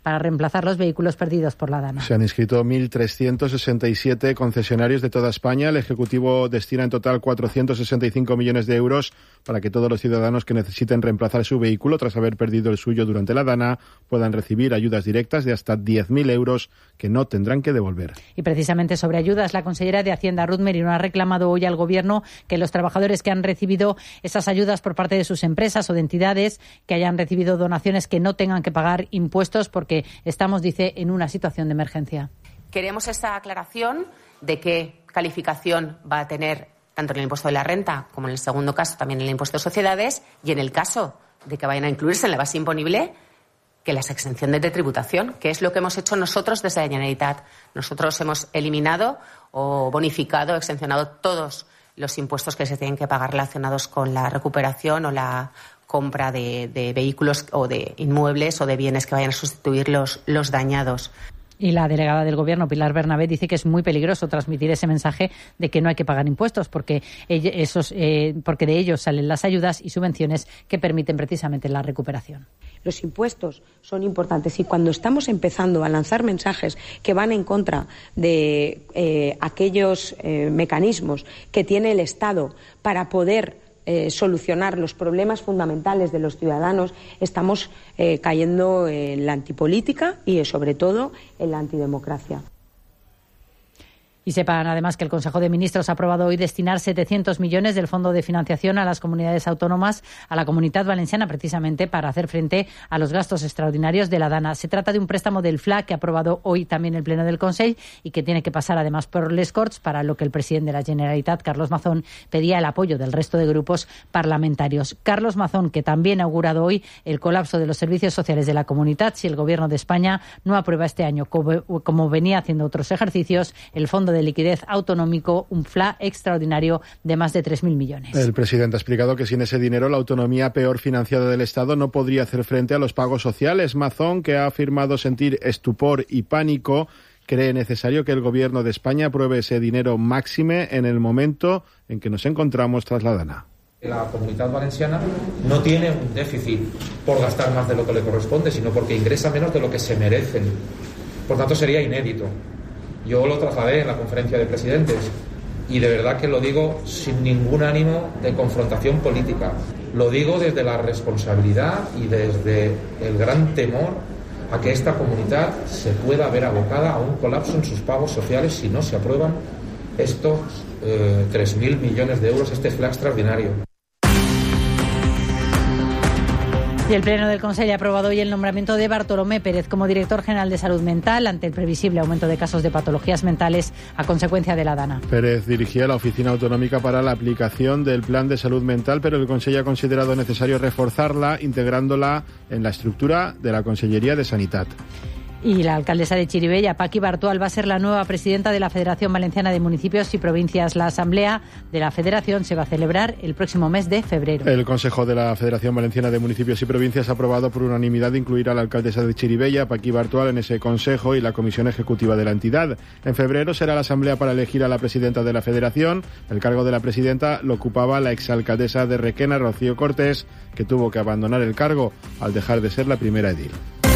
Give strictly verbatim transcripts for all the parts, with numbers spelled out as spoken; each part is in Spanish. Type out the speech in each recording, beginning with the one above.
para reemplazar los vehículos perdidos por la DANA. Se han inscrito mil trescientos sesenta y siete concesionarios de toda España. El Ejecutivo destina en total cuatrocientos sesenta y cinco millones de euros para que todos los ciudadanos que necesiten reemplazar su vehículo tras haber perdido el suyo durante la DANA puedan recibir ayudas directas de hasta diez mil euros que no tendrán que devolver. Y precisamente sobre ayudas, la consellera de Hacienda, Ruth Merino, ha reclamado hoy al Gobierno que los trabajadores que han recibido esas ayudas por parte de sus empresas o de entidades que hayan recibido donaciones que no tengan que pagar impuestos porque estamos, dice, en una situación de emergencia. Queremos esa aclaración de qué calificación va a tener tanto en el impuesto de la renta como en el segundo caso también en el impuesto de sociedades y en el caso de que vayan a incluirse en la base imponible que las exenciones de tributación, que es lo que hemos hecho nosotros desde la Generalitat. Nosotros hemos eliminado o bonificado, exencionado todos los impuestos que se tienen que pagar relacionados con la recuperación o la compra de, de vehículos o de inmuebles o de bienes que vayan a sustituir los, los dañados. Y la delegada del Gobierno, Pilar Bernabé, dice que es muy peligroso transmitir ese mensaje de que no hay que pagar impuestos porque, esos, eh, porque de ellos salen las ayudas y subvenciones que permiten precisamente la recuperación. Los impuestos son importantes y cuando estamos empezando a lanzar mensajes que van en contra de eh, aquellos eh, mecanismos que tiene el Estado para poder Eh, solucionar los problemas fundamentales de los ciudadanos, estamos eh, cayendo en la antipolítica y, eh, sobre todo, en la antidemocracia. Y sepan además que el Consejo de Ministros ha aprobado hoy destinar setecientos millones del Fondo de Financiación a las comunidades autónomas, a la Comunitat Valenciana, precisamente para hacer frente a los gastos extraordinarios de la DANA. Se trata de un préstamo del F L A que ha aprobado hoy también el Pleno del Consell y que tiene que pasar además por les Corts, para lo que el presidente de la Generalitat, Carlos Mazón, pedía el apoyo del resto de grupos parlamentarios. Carlos Mazón, que también ha augurado hoy el colapso de los servicios sociales de la Comunitat si el Gobierno de España no aprueba este año, como, como venía haciendo otros ejercicios, el Fondo de Liquidez Autonómico, un F L A extraordinario de más de tres mil millones. El presidente ha explicado que sin ese dinero la autonomía peor financiada del Estado no podría hacer frente a los pagos sociales. Mazón, que ha afirmado sentir estupor y pánico, cree necesario que el Gobierno de España apruebe ese dinero máxime en el momento en que nos encontramos tras la DANA. La Comunitat Valenciana no tiene un déficit por gastar más de lo que le corresponde, sino porque ingresa menos de lo que se merecen. Por tanto, sería inédito. Yo lo trasladé en la conferencia de presidentes y de verdad que lo digo sin ningún ánimo de confrontación política. Lo digo desde la responsabilidad y desde el gran temor a que esta comunidad se pueda ver abocada a un colapso en sus pagos sociales si no se aprueban estos eh, tres mil millones de euros, este F L A extraordinario. Y el Pleno del Consell ha aprobado hoy el nombramiento de Bartolomé Pérez como director general de Salud Mental ante el previsible aumento de casos de patologías mentales a consecuencia de la DANA. Pérez dirigía la Oficina Autonómica para la aplicación del Plan de Salud Mental, pero el Consell ha considerado necesario reforzarla, integrándola en la estructura de la Consellería de Sanitat. Y la alcaldesa de Chirivella, Paqui Bartual, va a ser la nueva presidenta de la Federación Valenciana de Municipios y Provincias. La asamblea de la Federación se va a celebrar el próximo mes de febrero. El Consejo de la Federación Valenciana de Municipios y Provincias ha aprobado por unanimidad incluir a la alcaldesa de Chirivella, Paqui Bartual, en ese consejo y la comisión ejecutiva de la entidad. En febrero será la asamblea para elegir a la presidenta de la Federación. El cargo de la presidenta lo ocupaba la exalcaldesa de Requena, Rocío Cortés, que tuvo que abandonar el cargo al dejar de ser la primera edil.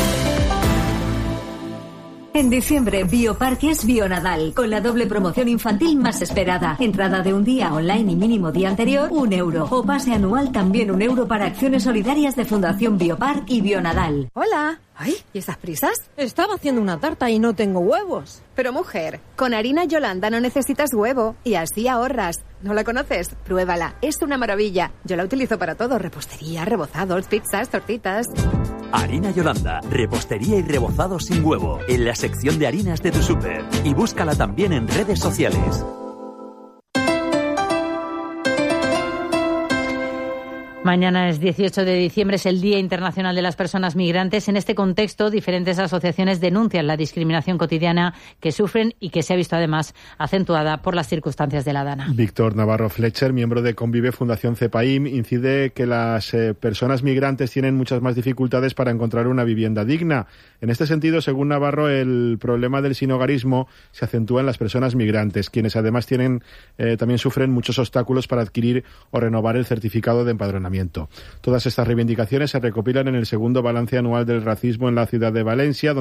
En diciembre, Bioparques Bionadal, con la doble promoción infantil más esperada. Entrada de un día online y mínimo día anterior, un euro. O pase anual, también un euro para acciones solidarias de Fundación Biopark y Bionadal. Hola. Ay, ¿y esas prisas? Estaba haciendo una tarta y no tengo huevos. Pero mujer, con harina Yolanda no necesitas huevo y así ahorras. ¿No la conoces? Pruébala, es una maravilla. Yo la utilizo para todo, repostería, rebozados, pizzas, tortitas. Harina Yolanda, repostería y rebozado sin huevo, en la sección de harinas de tu súper. Y búscala también en redes sociales. Mañana es dieciocho de diciembre, es el Día Internacional de las Personas Migrantes. En este contexto, diferentes asociaciones denuncian la discriminación cotidiana que sufren y que se ha visto además acentuada por las circunstancias de la DANA. Víctor Navarro Fletcher, miembro de Convive Fundación CEPAIM, incide que las eh, personas migrantes tienen muchas más dificultades para encontrar una vivienda digna. En este sentido, según Navarro, el problema del sinhogarismo se acentúa en las personas migrantes, quienes además tienen eh, también sufren muchos obstáculos para adquirir o renovar el certificado de empadronamiento. Todas estas reivindicaciones se recopilan en el segundo balance anual del racismo en la ciudad de Valencia,